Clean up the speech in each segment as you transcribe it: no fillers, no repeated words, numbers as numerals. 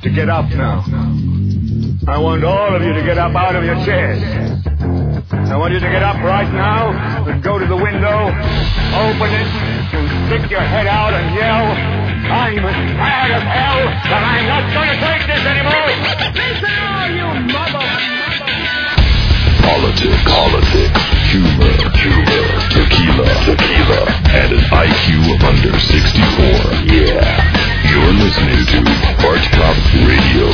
to get up now. I want all of you to get up out of your chairs. I want you to get up right now and go to the window, open it, and stick your head out and yell, I'm as mad as hell that I'm not going to take this anymore. Listen, all you Politics, humor, tequila, and an IQ of under 64. Yeah. You're listening to Bart Cop Radio.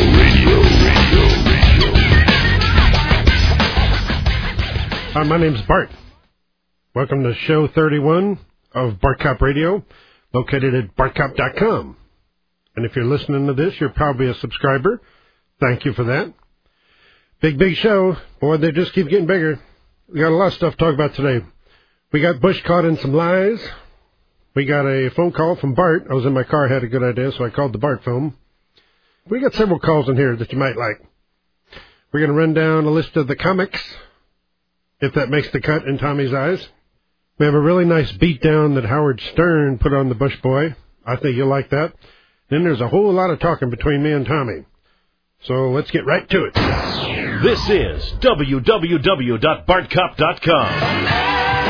Hi, my name's Bart. Welcome to show 31 of Bart Cop Radio, located at bartcop.com. And if you're listening to this, you're probably a subscriber. Thank you for that. Big show. Boy, they just keep getting bigger. We got a lot of stuff to talk about today. We got Bush caught in some lies. We got a phone call from Bart. I was in my car, had a good idea, so I called the Bart phone. We got several calls in here that you might like. We're going to run down a list of the comics, if that makes the cut in Tommy's eyes. We have a really nice beatdown that Howard Stern put on the Bush boy. I think you'll like that. Then there's a whole lot of talking between me and Tommy. So let's get right to it. This is www.bartcop.com.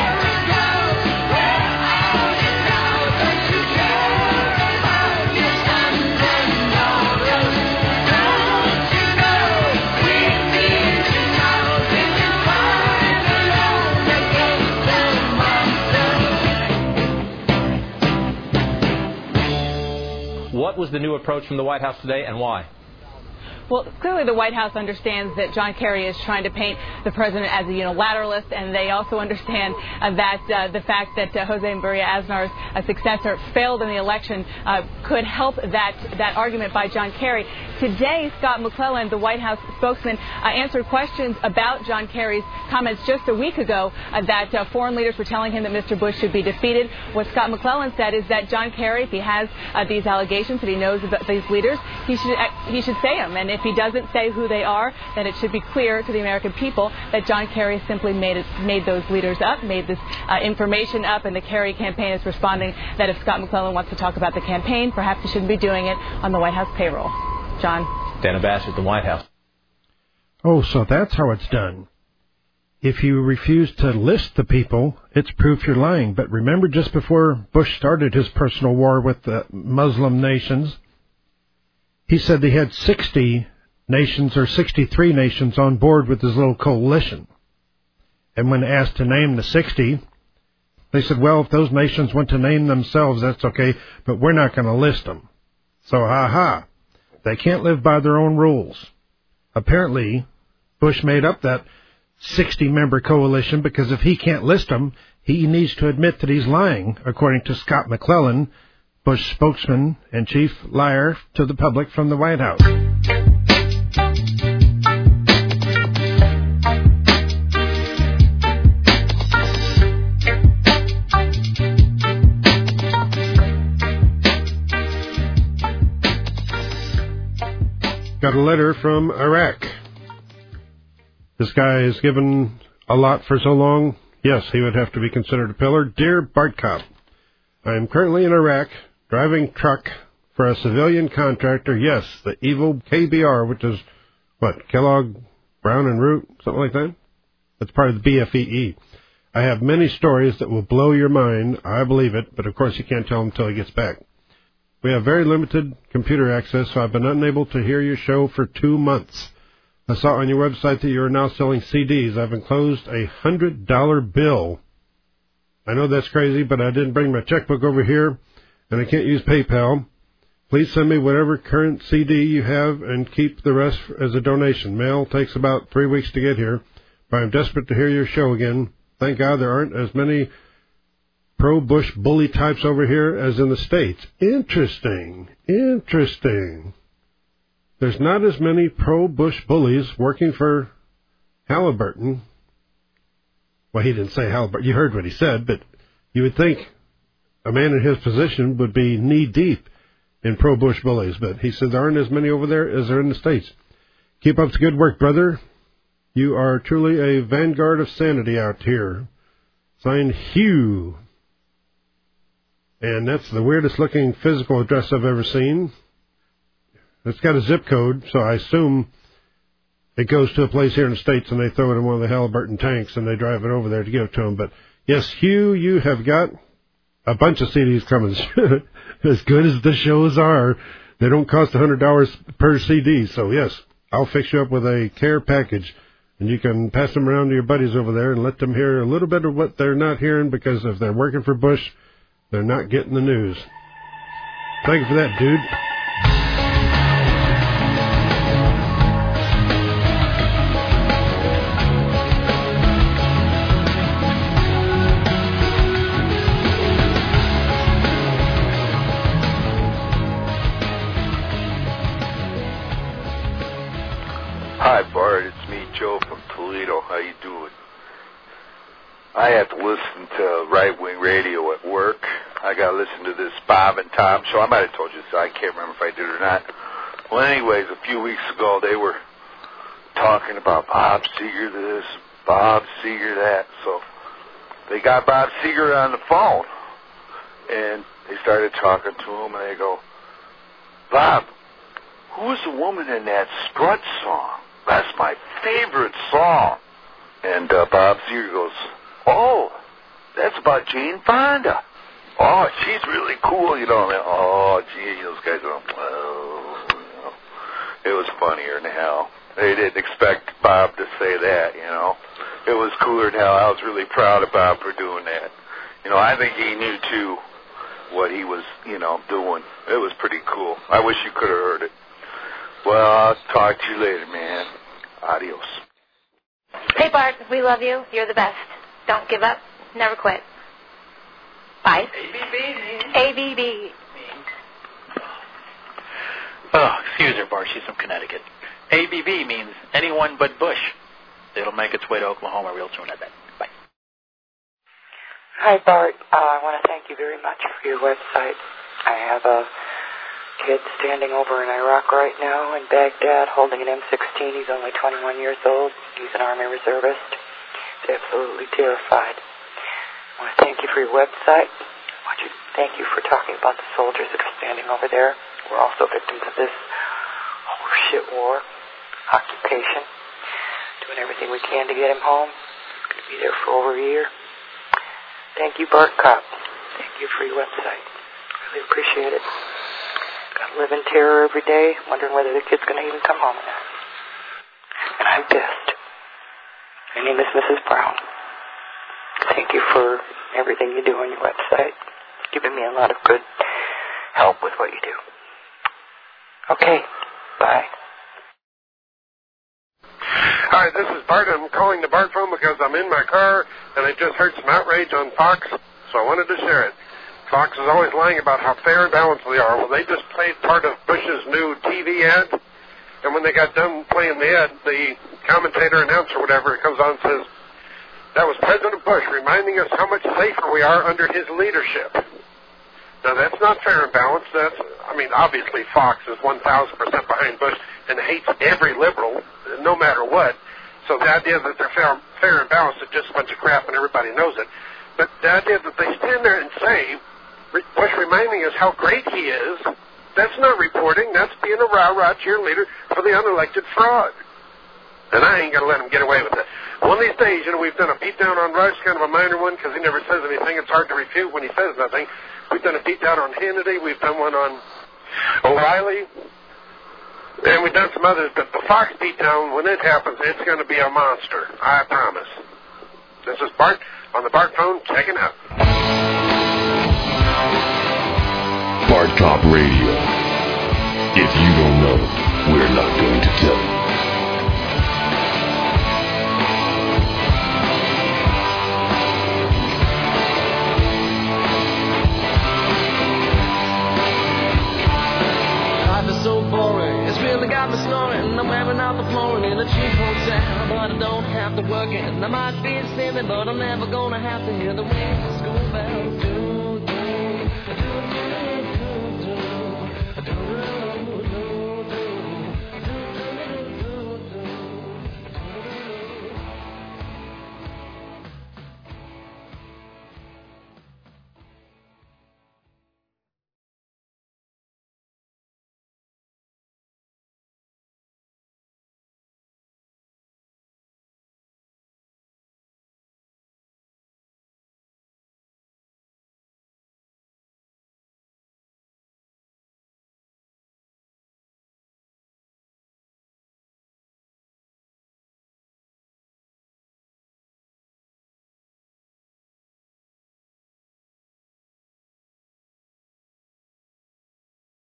What was the new approach from the White House today, and why? Well, clearly the White House understands that John Kerry is trying to paint the president as a unilateralist, and they also understand that the fact that Jose Maria Aznar's successor failed in the election could help that argument by John Kerry. Today, Scott McClellan, the White House spokesman, answered questions about John Kerry's comments just a week ago that foreign leaders were telling him that Mr. Bush should be defeated. What Scott McClellan said is that John Kerry, if he has these allegations that he knows about these leaders, he should say them. And if he doesn't say who they are, then it should be clear to the American people that John Kerry simply made those leaders up, made this information up, and the Kerry campaign is responding that if Scott McClellan wants to talk about the campaign, perhaps he shouldn't be doing it on the White House payroll. John? Dana Bash at the White House. Oh, so that's how it's done. If you refuse to list the people, it's proof you're lying. But remember, just before Bush started his personal war with the Muslim nations, he said he had 60 nations or 63 nations on board with his little coalition. And when asked to name the 60, they said, well, if those nations want to name themselves, that's okay, but we're not going to list them. So, they can't live by their own rules. Apparently, Bush made up that 60-member coalition because if he can't list them, he needs to admit that he's lying, according to Scott McClellan, Bush spokesman and chief liar to the public from the White House. Got a letter from Iraq. This guy has given a lot for so long. Yes, he would have to be considered a pillar. Dear Bart Cop, I am currently in Iraq driving truck for a civilian contractor. Yes, the evil KBR, which is, Kellogg, Brown and Root, something like that? That's part of the BFEE. I have many stories that will blow your mind. I believe it, but of course you can't tell him until he gets back. We have very limited computer access, so I've been unable to hear your show for 2 months. I saw on your website that you are now selling CDs. I've enclosed a $100 bill. I know that's crazy, but I didn't bring my checkbook over here, and I can't use PayPal. Please send me whatever current CD you have and keep the rest as a donation. Mail takes about 3 weeks to get here, but I'm desperate to hear your show again. Thank God there aren't as many pro-Bush bully types over here as in the States. Interesting. There's not as many pro-Bush bullies working for Halliburton. Well, he didn't say Halliburton. You heard what he said, but you would think a man in his position would be knee-deep in pro-Bush bullies. But he said there aren't as many over there as there are in the States. Keep up the good work, brother. You are truly a vanguard of sanity out here. Signed, Hugh. And that's the weirdest looking physical address I've ever seen. It's got a zip code, so I assume it goes to a place here in the States and they throw it in one of the Halliburton tanks and they drive it over there to give it to them. But, yes, Hugh, you have got a bunch of CDs coming. As good as the shows are, they don't cost $100 per CD. So, yes, I'll fix you up with a care package. And you can pass them around to your buddies over there and let them hear a little bit of what they're not hearing, because if they're working for Bush, they're not getting the news. Thank you for that, dude. Hi, Bart. It's me, Joe from Toledo. How you doing? I have to listen to right-wing radio at work. I got to listen to this Bob and Tom show. I might have told you this. I can't remember if I did or not. Well, anyways, a few weeks ago, they were talking about Bob Seger this, Bob Seger that. So they got Bob Seger on the phone, and they started talking to him, and they go, Bob, who's the woman in that Strut song? That's my favorite song. And Bob Seger goes, oh, that's about Jane Fonda. Oh, she's really cool, you know. Oh, gee, those guys are, well, you know. It was funnier than hell. They didn't expect Bob to say that, you know. It was cooler than hell. I was really proud of Bob for doing that. You know, I think he knew, too, what he was, you know, doing. It was pretty cool. I wish you could have heard it. Well, I'll talk to you later, man. Adios. Hey, Bart, we love you. You're the best. Don't give up. Never quit. Bye. ABB. Oh, excuse her, Bart. She's from Connecticut. ABB means anyone but Bush. It'll make its way to Oklahoma real soon, I bet. Bye. Hi, Bart. I want to thank you very much for your website. I have a kid standing over in Iraq right now in Baghdad holding an M16. He's only 21 years old. He's an Army reservist. He's absolutely terrified. I want to thank you for your website. I want to thank you for talking about the soldiers that are standing over there. We're also victims of this horseshit war, occupation. Doing everything we can to get him home. He's going to be there for over a year. Thank you, Bart Kopp. Thank you for your website. Really appreciate it. Gotta live in terror every day, wondering whether the kid's gonna even come home or not. And I'm pissed. My name is Mrs. Brown. Thank you for everything you do on your website. It's given me a lot of good help with what you do. Okay, bye. Hi, this is Bart. I'm calling the Bart phone because I'm in my car and I just heard some outrage on Fox, so I wanted to share it. Fox is always lying about how fair and balanced they are. Well, they just played part of Bush's new TV ad, and when they got done playing the ad, the commentator, announcer, whatever, comes on and says, that was President Bush reminding us how much safer we are under his leadership. Now, that's not fair and balanced. Obviously Fox is 1,000% behind Bush and hates every liberal, no matter what. So the idea that they're fair and balanced is just a bunch of crap, and everybody knows it. But the idea that they stand there and say, Bush reminding us how great he is, that's not reporting. That's being a rah-rah cheerleader for the unelected fraud. And I ain't going to let him get away with it. One of these days, we've done a beatdown on Rush, kind of a minor one, because he never says anything. It's hard to refute when he says nothing. We've done a beatdown on Hannity. We've done one on O'Reilly. And we've done some others. But the Fox beatdown, when it happens, it's going to be a monster. I promise. This is Bart on the Bart phone, checking out. Bart Cop Radio. If you don't know, we're not going to tell you. Life is so boring, it's really got me snoring. I'm wearing out the flooring in a cheap hotel, but I don't have to work it. I might be silly, but I'm never gonna have to hear the wind.